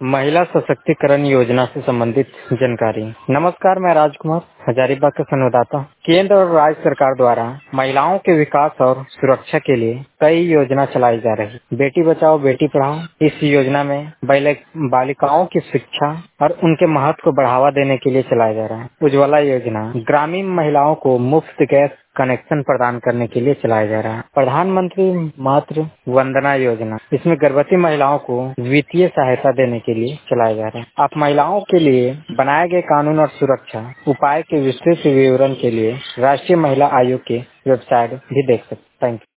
महिला सशक्तिकरण योजना से संबंधित जानकारी। नमस्कार, मैं राजकुमार हजारीबाग का संवाददाता। केंद्र और राज्य सरकार द्वारा महिलाओं के विकास और सुरक्षा के लिए कई योजना चलाई जा रही। बेटी बचाओ बेटी पढ़ाओ, इस योजना में बालिकाओं की शिक्षा और उनके महत्व को बढ़ावा देने के लिए चलाया जा रहा है। उज्ज्वला योजना ग्रामीण महिलाओं को मुफ्त गैस कनेक्शन प्रदान करने के लिए चलाया जा रहा है। प्रधानमंत्री मातृ वंदना योजना, इसमें गर्भवती महिलाओं को वित्तीय सहायता देने के लिए चलाया जा रहा है। आप महिलाओं के लिए बनाए गए कानून और सुरक्षा उपाय के विस्तृत विवरण के लिए राष्ट्रीय महिला आयोग के वेबसाइट भी देख सकते हैं। Thank you.